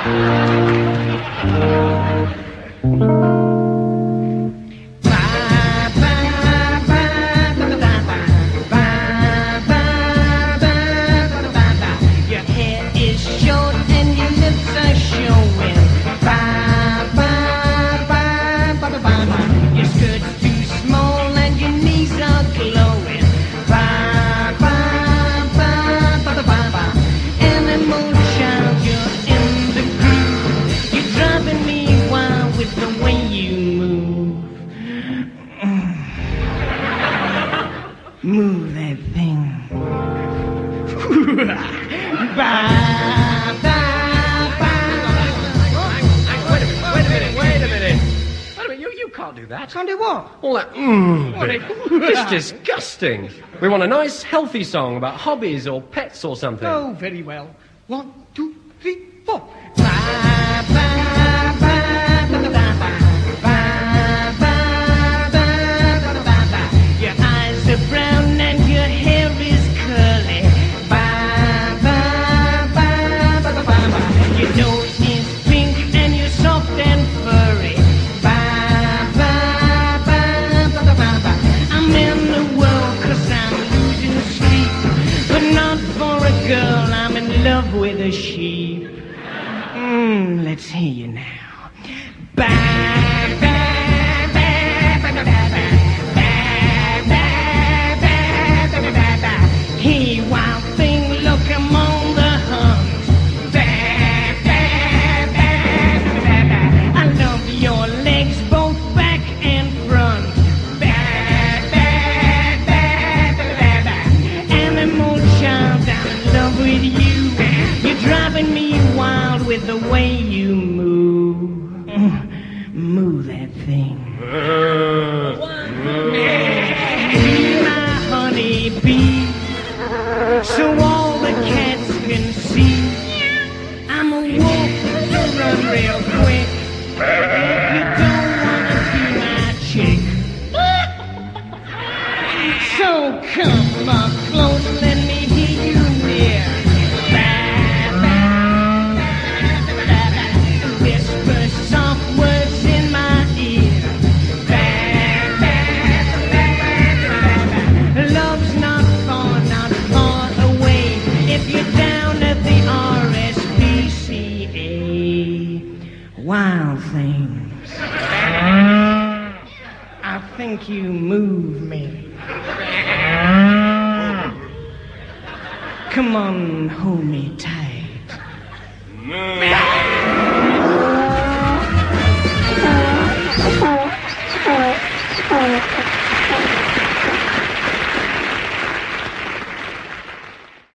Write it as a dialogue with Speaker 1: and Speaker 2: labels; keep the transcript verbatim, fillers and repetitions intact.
Speaker 1: Move that thing. Bye, bye,
Speaker 2: Wait a minute, wait a minute, wait a minute. Wait a minute, you, you can't do that.
Speaker 1: Can't do what?
Speaker 2: All that mmm bit. It's disgusting. We want a nice, healthy song about hobbies or pets or something.
Speaker 1: Oh, very well. One, two, three, four. Bye, bye, bye, bye, bye, bye. Brown and your hair is curly. Bye, bye, bye, bye, bye, bye. Your nose is pink and you're soft and furry. Bye, bye, bye, bye, bye, bye. I'm in the world 'cause I'm losing sleep, but not for a girl. I'm in love with a sheep. Mmm, let's hear you now. Bye, bye, bye, bye, bye, bye. Hey, wild thing, look, I'm on the hunt. Bah, bah, bah, bah, bah. I love your legs, both back and front. Bah, bah, bah, bah, bah, bah. Animal child, I'm in love with you. You're driving me wild with the way you move. Move that thing. Be my honey bee, so all the cats can see I'm a wolf to run real quick. If you don't wanna be my chick, so come up close, let me hear you near. Bah, bah, bah, bah, bah. Whisper soft words in my ear. Bah, bah, bah, bah, bah, bah. Love's not far, not far away. If you're down at the R S P C A. Wild things, I think you move me. Come on, hold me tight.